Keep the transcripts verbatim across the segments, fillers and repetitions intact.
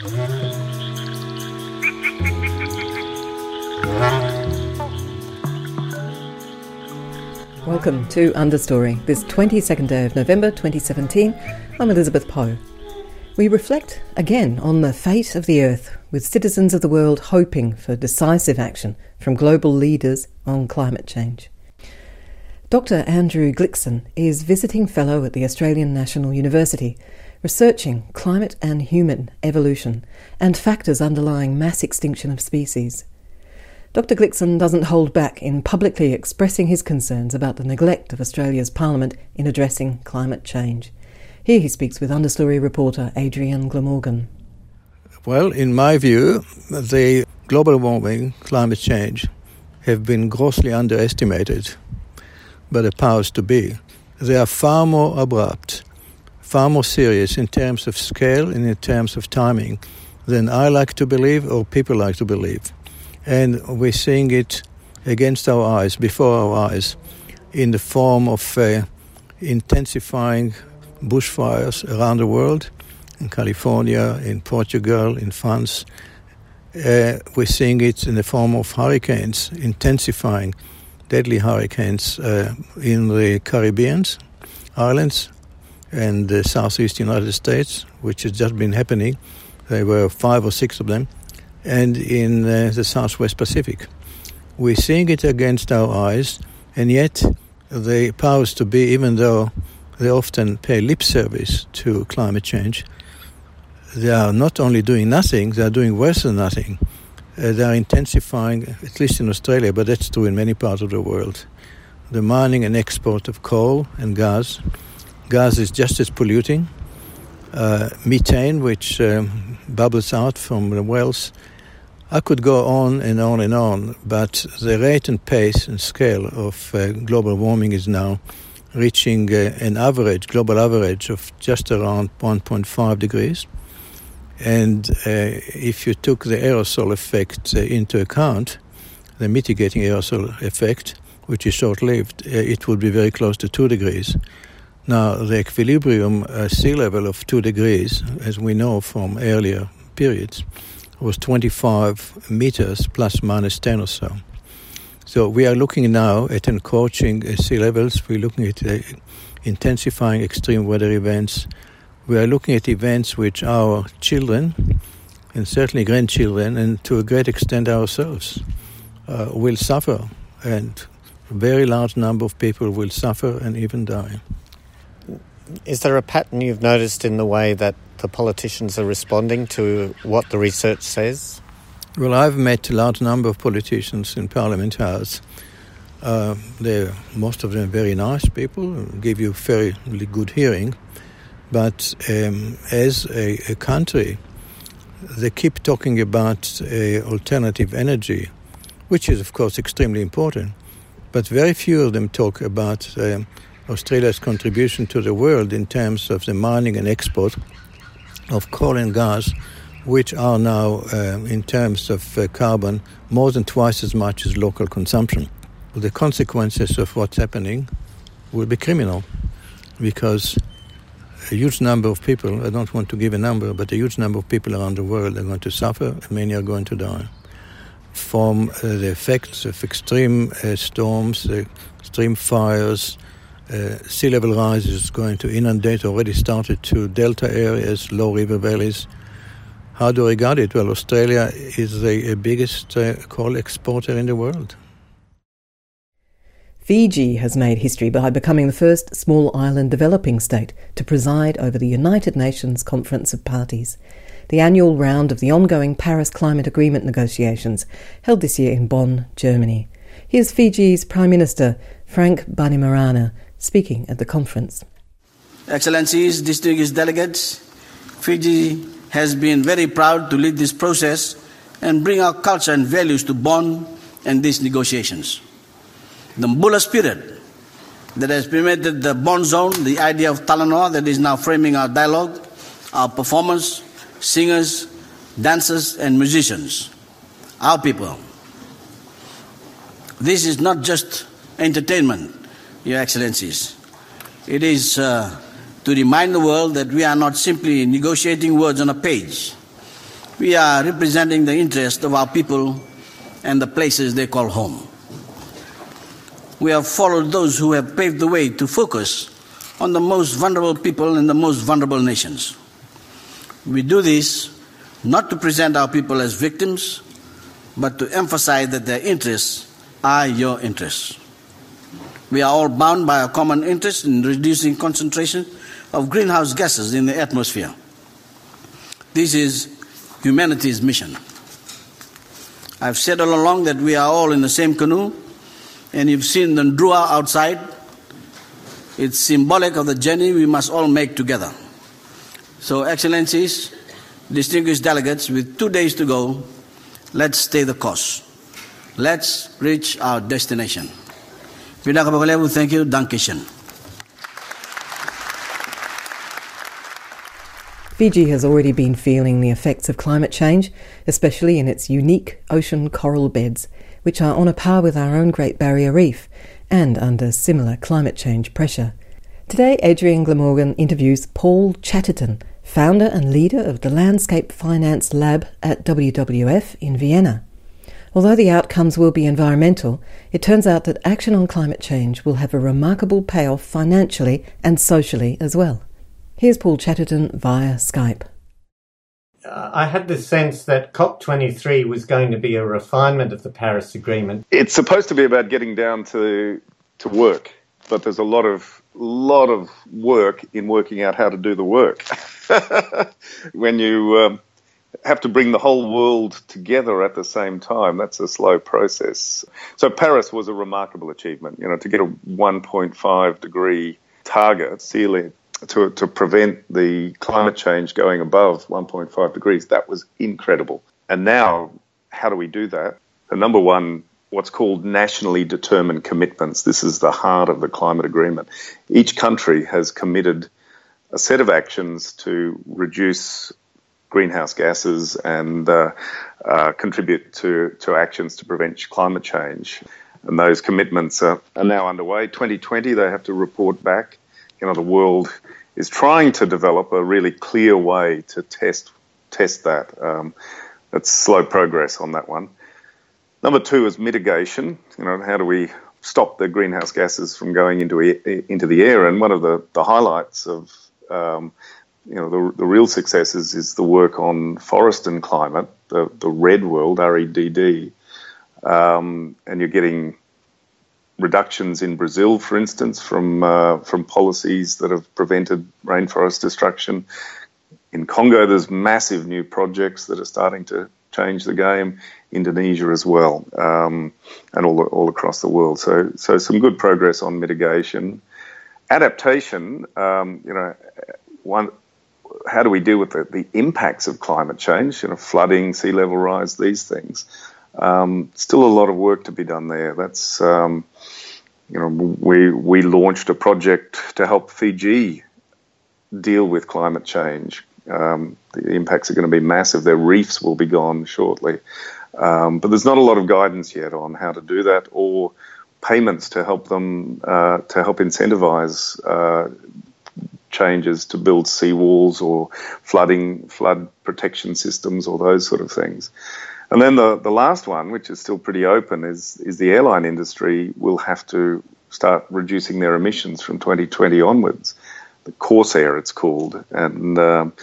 Welcome to Understory, this twenty-second day of November twenty seventeen. I'm Elizabeth Poe. We reflect again on the fate of the Earth, with citizens of the world hoping for decisive action from global leaders on climate change. Doctor Andrew Glikson is Visiting Fellow at the Australian National University, researching climate and human evolution and factors underlying mass extinction of species. Doctor Glikson doesn't hold back in publicly expressing his concerns about the neglect of Australia's Parliament in addressing climate change. Here he speaks with Understory reporter Adrian Glamorgan. Well, in my view, the global warming, climate change, have been grossly underestimated by the powers to be. They are far more abrupt, far more serious in terms of scale and in terms of timing than I like to believe or people like to believe. And we're seeing it against our eyes, before our eyes, in the form of uh, intensifying bushfires around the world, in California, in Portugal, in France. Uh, we're seeing it in the form of hurricanes, intensifying, deadly hurricanes uh, in the Caribbean islands and the southeast United States, which has just been happening. There were five or six of them. And in uh, the Southwest Pacific. We're seeing it against our eyes, and yet the powers to be, even though they often pay lip service to climate change, they are not only doing nothing, they are doing worse than nothing. Uh, they are intensifying, at least in Australia, but that's true in many parts of the world, the mining and export of coal and gas. Gas is just as polluting. Uh, methane, which um, bubbles out from the wells. I could go on and on and on, but the rate and pace and scale of uh, global warming is now reaching uh, an average, global average of just around one point five degrees. And uh, if you took the aerosol effect uh, into account, the mitigating aerosol effect, which is short-lived, uh, it would be very close to two degrees. Now, the equilibrium uh, sea level of two degrees, as we know from earlier periods, was twenty-five meters plus minus ten or so. So we are looking now at encroaching uh, sea levels. We're looking at uh, intensifying extreme weather events. We are looking at events which our children, and certainly grandchildren, and to a great extent ourselves, uh, will suffer. And a very large number of people will suffer and even die. Is there a pattern you've noticed in the way that the politicians are responding to what the research says? Well, I've met a large number of politicians in Parliament House. Uh, they're, most of them very nice people, give you fairly good hearing. But um, as a, a country, they keep talking about uh, alternative energy, which is, of course, extremely important. But very few of them talk about um, Australia's contribution to the world in terms of the mining and export of coal and gas, which are now, uh, in terms of uh, carbon, more than twice as much as local consumption. The consequences of what's happening will be criminal, because a huge number of people, I don't want to give a number, but a huge number of people around the world are going to suffer, and many are going to die from uh, the effects of extreme uh, storms, uh, extreme fires. Uh, sea level rise is going to inundate, already started, to delta areas, low river valleys. How do I regard it? Well, Australia is the, the biggest uh, coal exporter in the world. Fiji has made history by becoming the first small island developing state to preside over the United Nations Conference of Parties, the annual round of the ongoing Paris Climate Agreement negotiations, held this year in Bonn, Germany. Here's Fiji's Prime Minister, Frank Bainimarama, speaking at the conference. Excellencies, distinguished delegates, Fiji has been very proud to lead this process and bring our culture and values to Bonn and these negotiations. The Mbula spirit that has permeated the Bonn zone, the idea of Talanoa that is now framing our dialogue, our performance, singers, dancers and musicians, our people. This is not just entertainment, Your Excellencies. It is uh, to remind the world that we are not simply negotiating words on a page, we are representing the interest of our people and the places they call home. We have followed those who have paved the way to focus on the most vulnerable people in the most vulnerable nations. We do this not to present our people as victims, but to emphasize that their interests are your interests. We are all bound by a common interest in reducing concentration of greenhouse gases in the atmosphere. This is humanity's mission. I've said all along that we are all in the same canoe, and you've seen the Ndrua outside. It's symbolic of the journey we must all make together. So, Excellencies, distinguished delegates, with two days to go, let's stay the course. Let's reach our destination. Thank you. Dankeschön. Fiji has already been feeling the effects of climate change, especially in its unique ocean coral beds, which are on a par with our own Great Barrier Reef and under similar climate change pressure. Today, Adrian Glamorgan interviews Paul Chatterton, founder and leader of the Landscape Finance Lab at W W F in Vienna. Although the outcomes will be environmental, it turns out that action on climate change will have a remarkable payoff financially and socially as well. Here's Paul Chatterton via Skype. Uh, I had the sense that COP twenty-three was going to be a refinement of the Paris Agreement. It's supposed to be about getting down to to work, but there's a lot of lot of work in working out how to do the work. When you um, have to bring the whole world together at the same time, that's a slow process. So Paris was a remarkable achievement. You know, to get a one point five degree target ceiling, To, to prevent the climate change going above one point five degrees. That was incredible. And now, how do we do that? The number one, what's called nationally determined commitments. This is the heart of the climate agreement. Each country has committed a set of actions to reduce greenhouse gases and uh, uh, contribute to, to actions to prevent climate change. And those commitments are, are now underway. twenty twenty, they have to report back. You know, the world is trying to develop a really clear way to test test that. Um, it's slow progress on that one. Number two is mitigation. You know, how do we stop the greenhouse gases from going into into the air? And one of the, the highlights of um, you know the, the real successes is the work on forest and climate, the the REDD world, R E D D, um, and you're getting reductions in Brazil, for instance, from uh, from policies that have prevented rainforest destruction. In Congo, there's massive new projects that are starting to change the game. Indonesia as well, um, and all all across the world. So, so some good progress on mitigation, adaptation. Um, you know, one. How do we deal with the, the impacts of climate change? You know, flooding, sea level rise, these things. Um, still a lot of work to be done there. That's um, you know, we we launched a project to help Fiji deal with climate change. Um, the impacts are going to be massive. Their reefs will be gone shortly, um, but there's not a lot of guidance yet on how to do that or payments to help them uh, to help incentivize uh, changes to build seawalls or flooding flood protection systems or those sort of things. And then the, the last one, which is still pretty open, is is the airline industry will have to start reducing their emissions from twenty twenty onwards. The Corsair, it's called. And um,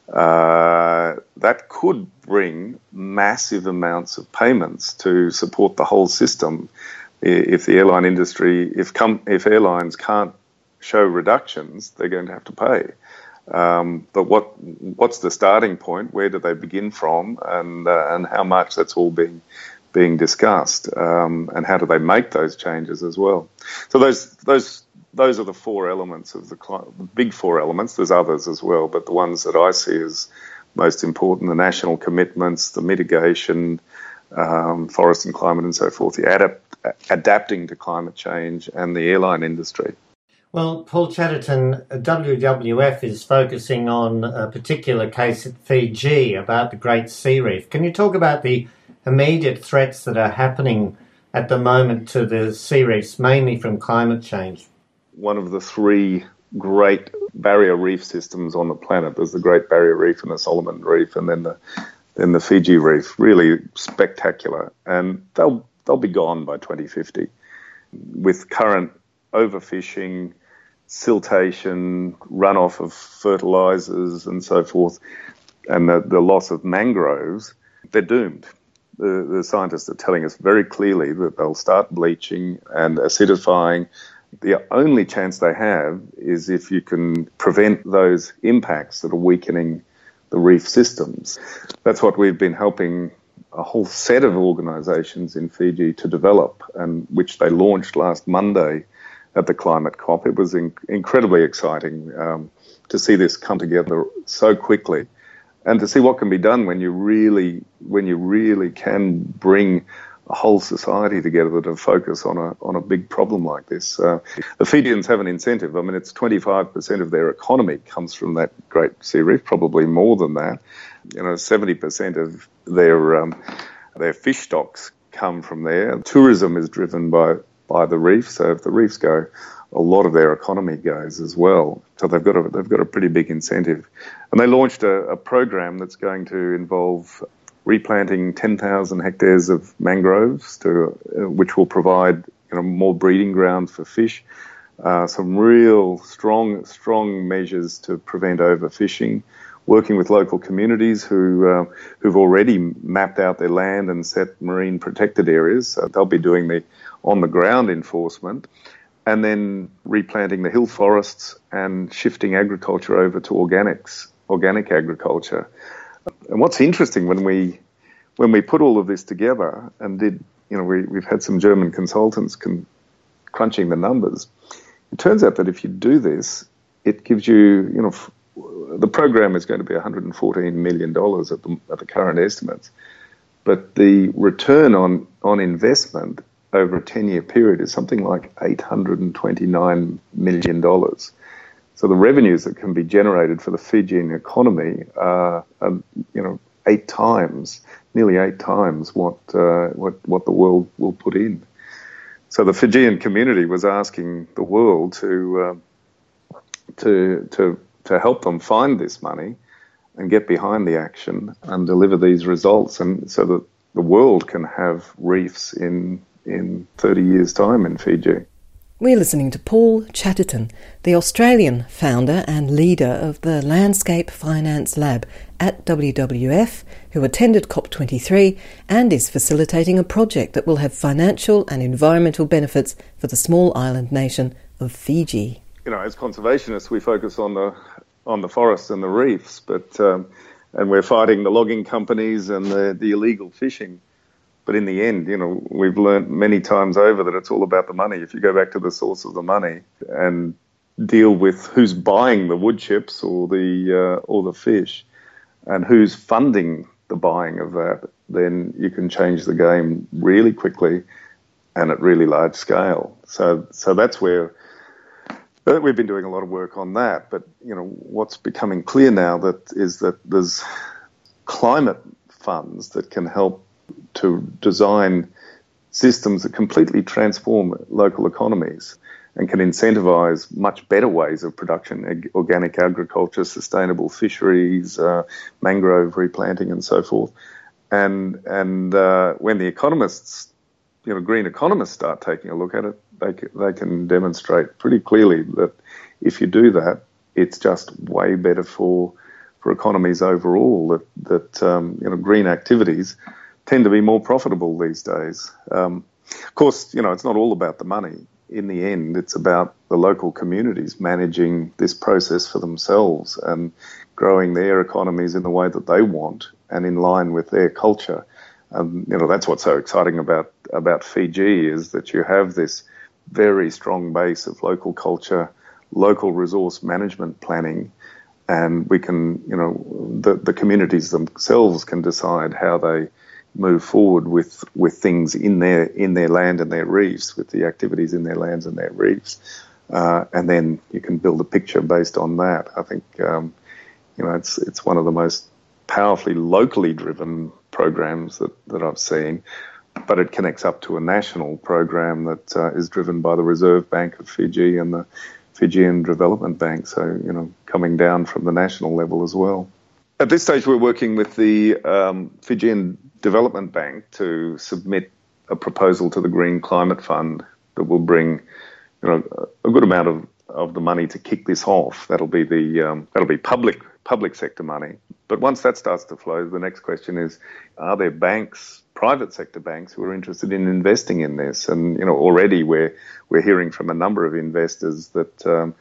uh, that could bring massive amounts of payments to support the whole system if the airline industry, if com- if airlines can't show reductions, they're going to have to pay. Um, but what what's the starting point? Where do they begin from, and uh, and how much? That's all being being discussed, um, and how do they make those changes as well? So those those those are the four elements of the, cl- the big four elements. There's others as well, but the ones that I see as most important: the national commitments, the mitigation, um, forest and climate, and so forth. The adapt, adapting to climate change, and the airline industry. Well, Paul Chatterton, W W F is focusing on a particular case at Fiji about the Great Sea Reef. Can you talk about the immediate threats that are happening at the moment to the sea reefs, mainly from climate change? One of the three great barrier reef systems on the planet. There's the Great Barrier Reef and the Solomon Reef, and then the, in the Fiji Reef, really spectacular, and they'll they'll be gone by twenty fifty. With current overfishing, siltation, runoff of fertilisers and so forth, and the, the loss of mangroves, they're doomed. The, the scientists are telling us very clearly that they'll start bleaching and acidifying. The only chance they have is if you can prevent those impacts that are weakening the reef systems. That's what we've been helping a whole set of organisations in Fiji to develop, and which they launched last Monday at the Climate COP. It was in, incredibly exciting um, to see this come together so quickly, and to see what can be done when you really, when you really can bring a whole society together to focus on a on a big problem like this. Uh, the Fijians have an incentive. I mean, it's twenty-five percent of their economy comes from that Great Sea Reef, probably more than that. You know, seventy percent of their um, their fish stocks come from there. Tourism is driven by by the reef, so if the reefs go, a lot of their economy goes as well. So they've got a they've got a pretty big incentive, and they launched a, a program that's going to involve replanting ten thousand hectares of mangroves, to uh, which will provide you know more breeding grounds for fish. Uh, some real strong strong measures to prevent overfishing. Working with local communities who uh, who've already mapped out their land and set marine protected areas. So they'll be doing the on the ground enforcement, and then replanting the hill forests and shifting agriculture over to organics, organic agriculture. And what's interesting when we when we put all of this together and did, you know, we, we've had some German consultants con- crunching the numbers. It turns out that if you do this, it gives you, you know, f- the program is going to be one hundred fourteen million dollars at the, at the current estimates, but the return on, on investment over a ten-year period is something like eight hundred twenty-nine million dollars. So the revenues that can be generated for the Fijian economy are, are you know, eight times, nearly eight times what uh, what what the world will put in. So the Fijian community was asking the world to uh, to to to help them find this money and get behind the action and deliver these results, and so that the world can have reefs in in thirty years' time in Fiji. We're listening to Paul Chatterton, the Australian founder and leader of the Landscape Finance Lab at W W F, who attended COP twenty-three and is facilitating a project that will have financial and environmental benefits for the small island nation of Fiji. You know, as conservationists, we focus on the on the forests and the reefs, but um, and we're fighting the logging companies and the, the illegal fishing. But in the end, you know, we've learned many times over that it's all about the money. If you go back to the source of the money and deal with who's buying the wood chips or the uh, or the fish, and who's funding the buying of that, then you can change the game really quickly and at really large scale. So, so that's where we've been doing a lot of work on that. But you know, what's becoming clear now that is that there's climate funds that can help to design systems that completely transform local economies and can incentivize much better ways of production, ag- organic agriculture, sustainable fisheries, uh, mangrove replanting and so forth. And and uh, when the economists, you know, green economists start taking a look at it, they can, they can demonstrate pretty clearly that if you do that, it's just way better for for economies overall, that, that um, you know, green activities tend to be more profitable these days. Um, of course, you know, it's not all about the money. In the end, it's about the local communities managing this process for themselves and growing their economies in the way that they want and in line with their culture. Um, you know, that's what's so exciting about, about Fiji, is that you have this very strong base of local culture, local resource management planning, and we can, you know, the, the communities themselves can decide how they move forward with, with things in their in their land and their reefs, with the activities in their lands and their reefs, uh, and then you can build a picture based on that. I think um, you know it's it's one of the most powerfully locally driven programs that, that I've seen, but it connects up to a national program that uh, is driven by the Reserve Bank of Fiji and the Fijian Development Bank. So you know, coming down from the national level as well. At this stage, we're working with the um, Fijian Development Bank to submit a proposal to the Green Climate Fund that will bring, you know, a good amount of, of the money to kick this off. That'll be the um, that'll be public public sector money. But once that starts to flow, the next question is: are there banks, private sector banks, who are interested in investing in this? And you know, already we're we're hearing from a number of investors that um,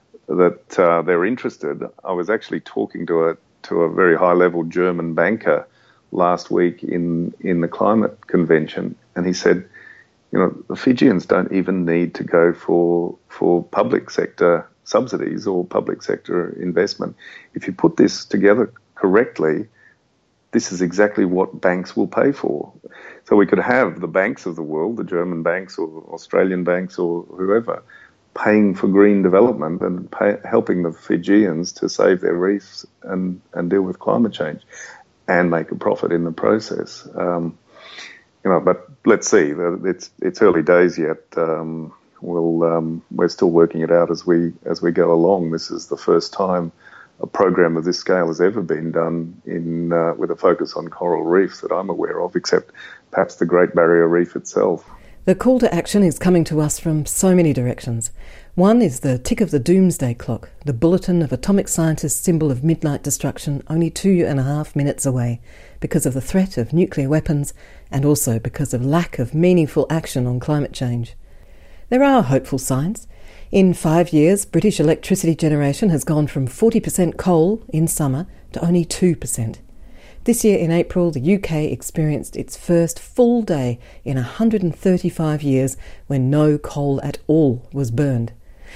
that uh, they're interested. I was actually talking to a to a very high level German banker last week in, in the climate convention, and he said, you know, the Fijians don't even need to go for for public sector subsidies or public sector investment. If you put this together correctly, this is exactly what banks will pay for. So we could have the banks of the world, the German banks or Australian banks or whoever, paying for green development and pay, helping the Fijians to save their reefs and, and deal with climate change, and make a profit in the process. Um, you know, but let's see. It's it's early days yet. Um, we'll um, we're still working it out as we as we go along. This is the first time a program of this scale has ever been done in uh, with a focus on coral reefs that I'm aware of, except perhaps the Great Barrier Reef itself. The call to action is coming to us from so many directions. One is the tick of the doomsday clock, the bulletin of atomic scientists' symbol of midnight destruction, only two and a half minutes away, because of the threat of nuclear weapons and also because of lack of meaningful action on climate change. There are hopeful signs. In five years, British electricity generation has gone from forty percent coal in summer to only two percent. This year in April, the U K experienced its first full day in one hundred thirty-five years when no coal at all was burned.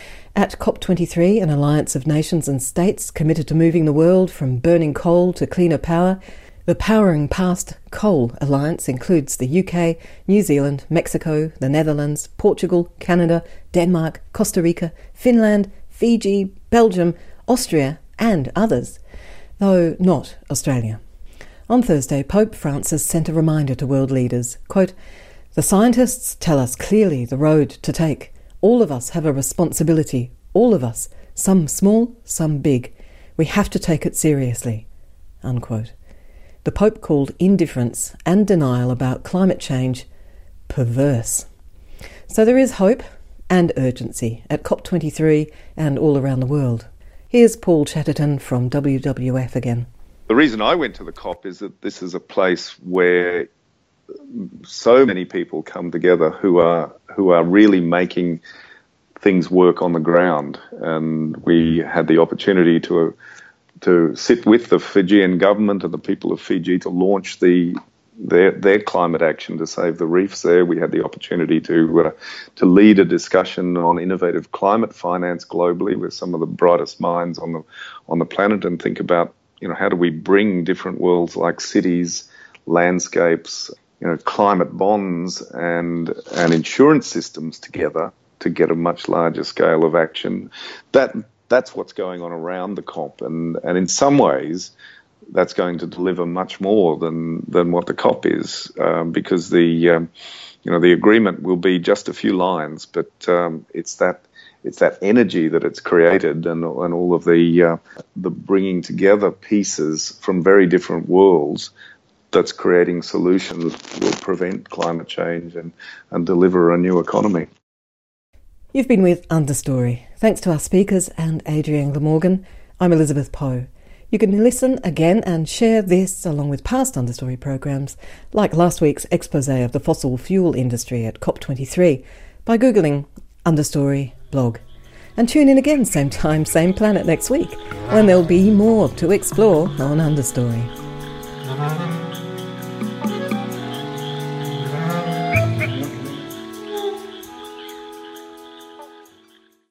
At COP twenty-three, an alliance of nations and states committed to moving the world from burning coal to cleaner power, the Powering Past Coal Alliance includes the U K, New Zealand, Mexico, the Netherlands, Portugal, Canada, Denmark, Costa Rica, Finland, Fiji, Belgium, Austria and others, though not Australia. On Thursday, Pope Francis sent a reminder to world leaders, quote, "The scientists tell us clearly the road to take. All of us have a responsibility, all of us, some small, some big. We have to take it seriously," unquote. The Pope called indifference and denial about climate change perverse. So there is hope and urgency at COP twenty-three and all around the world. Here's Paul Chatterton from W W F again. The reason I went to the COP is that this is a place where so many people come together who are who are really making things work on the ground. And we had the opportunity to to sit with the Fijian government and the people of Fiji to launch the their their climate action to save the reefs there. We had the opportunity to uh, to lead a discussion on innovative climate finance globally with some of the brightest minds on the on the planet, and think about, you know, how do we bring different worlds like cities, landscapes, you know, climate bonds and and insurance systems together to get a much larger scale of action. That that's what's going on around the COP, and and in some ways that's going to deliver much more than than what the COP is, um, because the um, you know the agreement will be just a few lines, but um, it's that. It's that energy that it's created, and and all of the uh, the bringing together pieces from very different worlds that's creating solutions that will prevent climate change and, and deliver a new economy. You've been with Understory. Thanks to our speakers and Adrienne Glamorgan. I'm Elizabeth Poe. You can listen again and share this along with past Understory programmes, like last week's expose of the fossil fuel industry at COP twenty-three, by Googling Understory blog. And tune in again, same time, same planet next week, when there'll be more to explore on Understory.